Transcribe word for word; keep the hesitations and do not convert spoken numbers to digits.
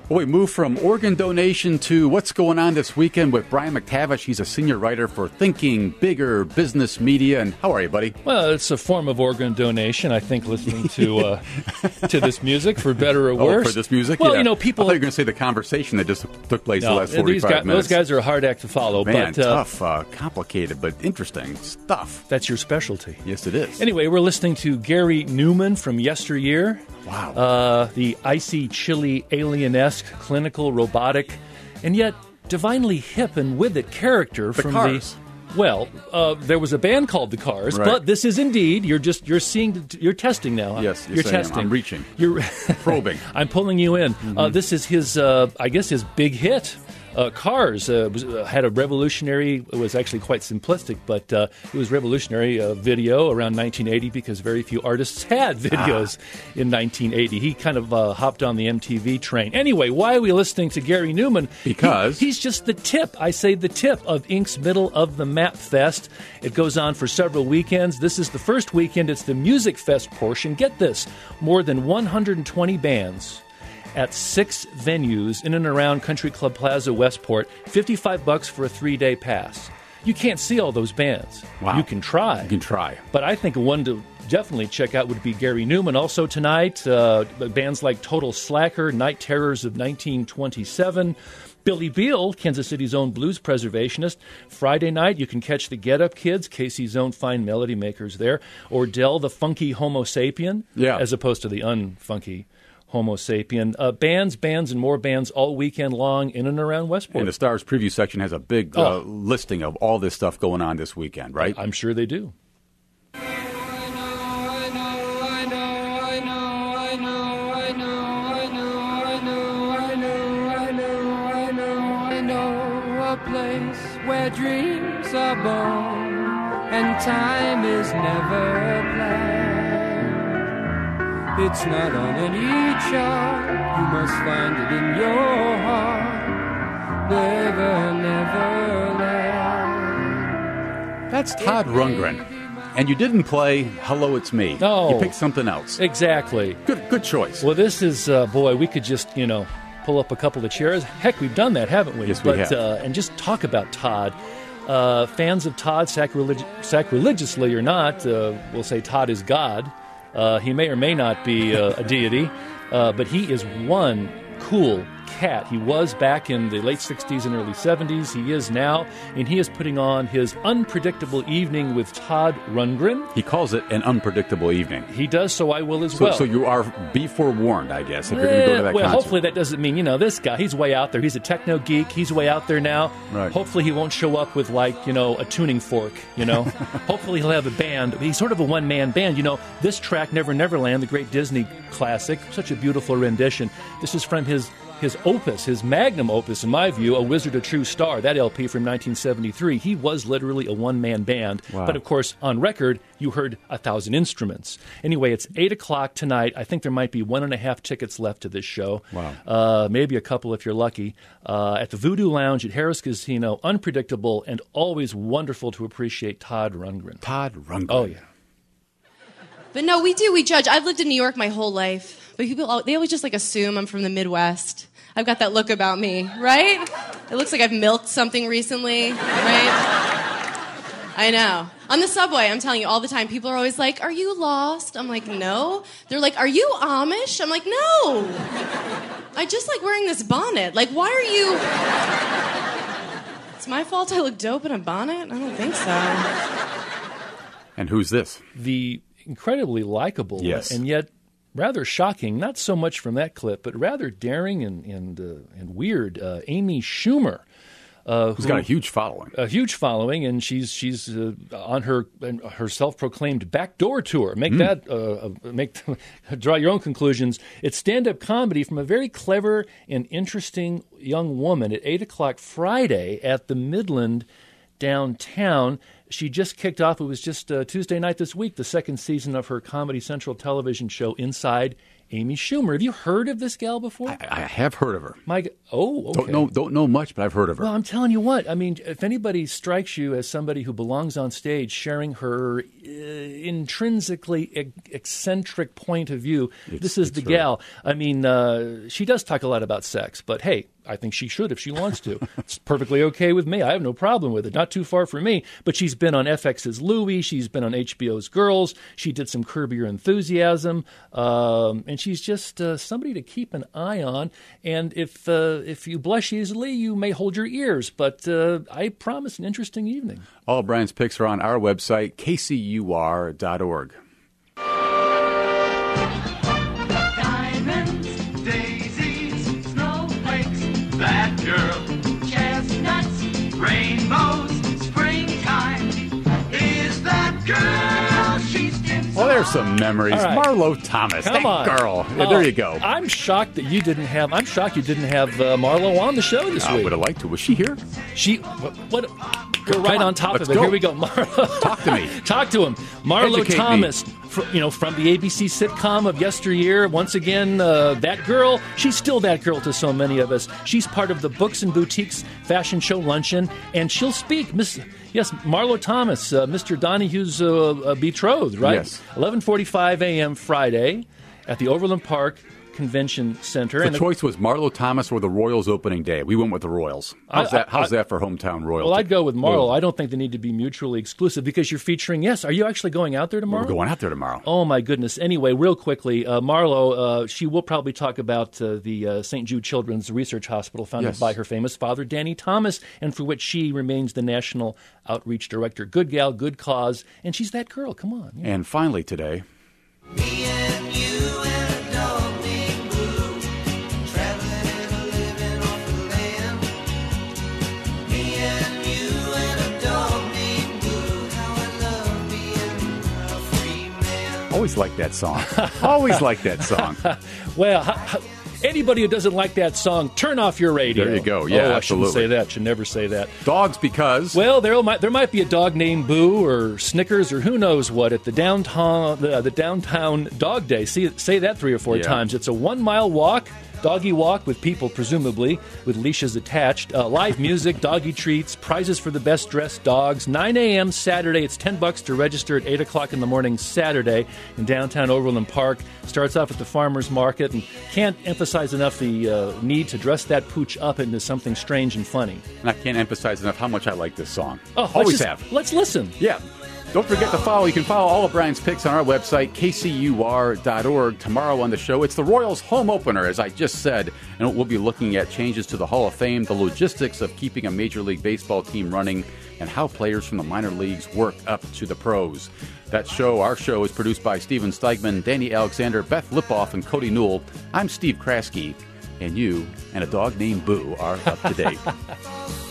Well, we move from organ donation to what's going on this weekend with Brian McTavish. He's a senior writer for Thinking Bigger Business Media. And how are you, buddy? Well, it's a form of organ donation, I think, listening to uh, to this music, for better or worse. Oh, for this music? Well, yeah. you know, people... I thought you were going to say the conversation that just took place no, the last forty-five guys, minutes. Those guys are a hard act to follow. Man, but, uh, tough, uh, complicated, but interesting stuff. That's your specialty. Yes, it is. Anyway, we're listening to Gary Newman from yesteryear. Wow. Uh, the icy, chilly, alien-esque, clinical, robotic, and yet divinely hip and with it character the from Cars. the... Well, uh, there was a band called The Cars, right. but this is indeed, you're just, you're seeing, you're testing now. Yes, you're yes, testing. I'm reaching. You're probing. I'm pulling you in. Mm-hmm. Uh, this is his, uh, I guess, his big hit. Uh, Cars uh, was, uh, had a revolutionary, it was actually quite simplistic, but uh, it was revolutionary uh, video around nineteen eighty because very few artists had videos ah. in nineteen eighty. He kind of uh, hopped on the M T V train. Anyway, why are we listening to Gary Newman? Because? He, he's just the tip, I say the tip of Incorporated's Middle of the Map Fest. It goes on for several weekends. This is the first weekend. It's the Music Fest portion. Get this, more than one hundred twenty bands at six venues in and around Country Club Plaza, Westport. fifty-five bucks for a three-day pass. You can't see all those bands. Wow. You can try. You can try. But I think one to definitely check out would be Gary Newman. Also tonight, uh, bands like Total Slacker, Night Terrors of nineteen twenty-seven, Billy Beal, Kansas City's own blues preservationist. Friday night, you can catch the Get Up Kids, Casey's own fine melody makers there. Ordell, the funky Homo sapien, yeah. as opposed to the unfunky Homo sapien. Uh, bands, bands, and more bands all weekend long in and around Westport. And the Stars preview section has a big oh. uh, listing of all this stuff going on this weekend, right? I'm sure they do. Where dreams are born and time is never planned. It's not on any chart, you must find it in your heart. Never, never land. That's Todd Rundgren. And you didn't play Hello, It's Me. No. You picked something else. Exactly. Good good choice. Well, this is, uh, boy, we could just, you know, pull up a couple of chairs. Heck, we've done that, haven't we? Yes, we but, have. Uh, and just talk about Todd. Uh, fans of Todd, sacrileg- sacrilegiously or not, uh, will say Todd is God. Uh, he may or may not be uh, a deity, uh, but he is one cool cat. He was back in the late sixties and early seventies. He is now, and he is putting on his Unpredictable Evening with Todd Rundgren. He calls it an unpredictable evening. He does, so I will as so, well. So you are be forewarned, I guess, if you're going to go to that well, concert. hopefully that doesn't mean, you know, this guy, he's way out there. He's a techno geek. He's way out there now. Right. Hopefully he won't show up with, like, you know, a tuning fork, you know. Hopefully he'll have a band. He's sort of a one-man band. You know, this track, Never Never Land, the great Disney classic, such a beautiful rendition. This is from his his opus, his magnum opus, in my view, A Wizard, a True Star, that L P from nineteen seventy-three. He was literally a one-man band. Wow. But, of course, on record, you heard a thousand instruments. Anyway, it's eight o'clock tonight. I think there might be one and a half tickets left to this show. Wow. Uh, maybe a couple if you're lucky. Uh, at the Voodoo Lounge at Harris Casino. Unpredictable and always wonderful to appreciate Todd Rundgren. Todd Rundgren. Oh, yeah. But no, we do. We judge. I've lived in New York my whole life. But people, they always just like assume I'm from the Midwest. I've got that look about me, right? It looks like I've milked something recently, right? I know. On the subway, I'm telling you all the time, people are always like, are you lost? I'm like, no. They're like, are you Amish? I'm like, no. I just like wearing this bonnet. Like, why are you... It's my fault I look dope in a bonnet? I don't think so. And who's this? The incredibly likable Yes. and yet rather shocking, not so much from that clip, but rather daring and and, uh, and weird, uh, Amy Schumer. Uh, Who's who, got a huge following. A huge following, and she's she's uh, on her her self-proclaimed backdoor tour. Make mm. that uh, make draw your own conclusions. It's stand-up comedy from a very clever and interesting young woman at eight o'clock Friday at the Midland downtown. She just kicked off, it was just uh, Tuesday night this week, the second season of her Comedy Central television show, Inside Amy Schumer. Have you heard of this gal before? I, I have heard of her. My, g- oh, okay. Don't know, don't know much, but I've heard of her. Well, I'm telling you what. I mean, if anybody strikes you as somebody who belongs on stage sharing her uh, intrinsically e- eccentric point of view, It's- this is it's the her. gal. I mean, uh, she does talk a lot about sex, but hey, I think she should if she wants to. It's perfectly okay with me. I have no problem with it. Not too far from me. But she's been on F X's Louie. She's been on H B O's Girls. She did some Curb Your Enthusiasm. Um, and she's just uh, somebody to keep an eye on. And if uh, if you blush easily, you may hold your ears. But uh, I promise an interesting evening. All of Brian's picks are on our website, K C U R dot org. Diamonds, daisies, snowflakes, that girl, chestnuts, rainbows, springtime, is that girl, she's in Well, there's some memories. All right. Marlo Thomas, Come that on. girl. Yeah, Oh, there you go. I'm shocked that you didn't have. I'm shocked you didn't have uh, Marlo on the show this I week. would have liked to. Was she here? She what? what Go right on, on top let's of it. go. Here we go. Marlo, Talk to me. Talk to him. Marlo Educate me. Thomas, fr- you know, from the A B C sitcom of yesteryear. Once again, uh, that girl. She's still that girl to so many of us. She's part of the Books and Boutiques fashion show luncheon, and she'll speak. Miss, yes, Marlo Thomas, uh, Mister Donahue's uh, uh, betrothed, right? Yes. eleven forty-five a.m. Friday at the Overland Park Convention Center. The and choice was Marlo Thomas or the Royals opening day. We went with the Royals. How's I- that? How's I- that for hometown royalty? Well, I'd go with Marlo. Ooh. I don't think they need to be mutually exclusive because you're featuring. Yes, are you actually going out there tomorrow? We're going out there tomorrow. Oh my goodness! Anyway, real quickly, uh, Marlo, uh, she will probably talk about uh, the uh, Saint Jude Children's Research Hospital, founded Yes. by her famous father, Danny Thomas, and for which she remains the national outreach director. Good gal, good cause, and she's that girl. Come on. Yeah. And finally today, Me and you and a dog named Blue, traveling and living off the land. Me and you and a dog named Blue, how I love being a free man. always like that song. always like that song. Well, how, how, anybody who doesn't like that song, turn off your radio. There you go. Yeah, oh, I absolutely. shouldn't say that. Should never say that. Dogs because Well, there might there might be a dog named Boo or Snickers or who knows what at the downtown the, the downtown Dog Day. See, say that three or four Yeah. times. It's a one mile walk, doggy walk with people presumably with leashes attached. Uh, live music, doggy treats, prizes for the best dressed dogs. nine a.m. Saturday. It's ten bucks to register at eight o'clock in the morning Saturday in downtown Overland Park. Starts off at the farmers market and can't emphasize enough the uh, need to dress that pooch up into something strange and funny. and I can't emphasize enough how much I like this song. Oh, let's always just- have. Let's listen. Yeah. Don't forget to follow. You can follow all of Brian's picks on our website, K C U R dot org. Tomorrow on the show, it's the Royals home opener, as I just said. And we'll be looking at changes to the Hall of Fame, the logistics of keeping a Major League Baseball team running, and how players from the minor leagues work up to the pros. That show, our show, is produced by Steven Steigman, Danny Alexander, Beth Lipoff, and Cody Newell. I'm Steve Kraske, and you and a dog named Boo are up to date.